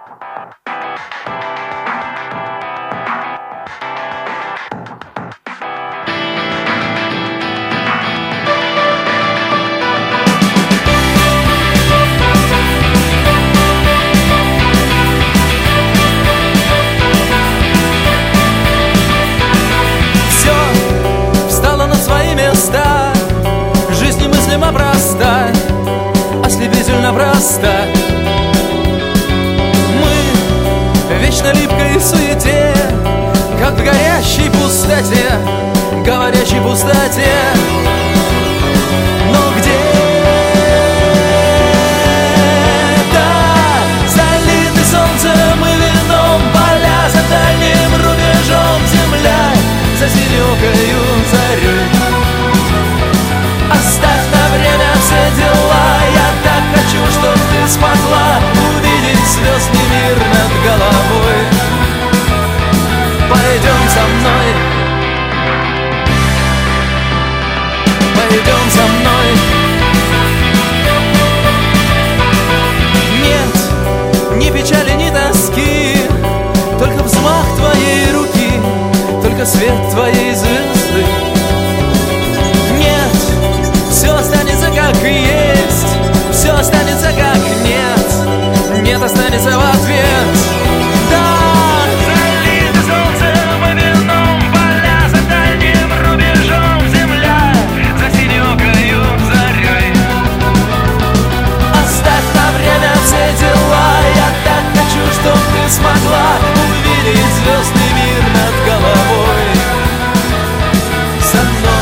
Жизнь немыслимо проста, ослепительно проста. Мы в вечно липкой суете, как в горящей пустоте, говорящей пустоте. Но где-то залиты солнцем и вином поля, за дальним рубежом земля, за синюкою зарей. Оставь на время все дела, я так хочу, чтоб ты смогла увидеть звездный мир над головой. Пойдем со мной, пойдем со мной. Нет ни печали, ни тоски, только взмах твоей руки, только свет твоей звезды. Все останется как есть, все останется как нет, нет останется в ответ. Да, залиты солнцем и вином поля, за дальним рубежом земля, за синюкою зарей. Оставь на время все дела, я так хочу, чтоб ты смогла увидеть звездный мир над головой. Со мной.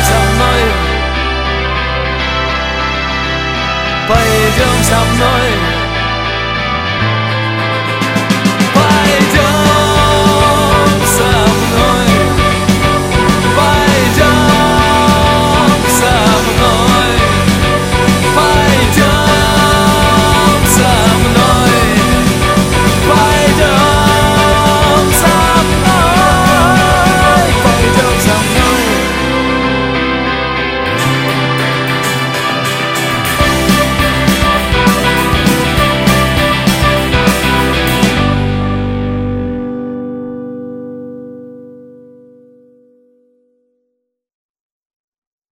Пойдем со мной.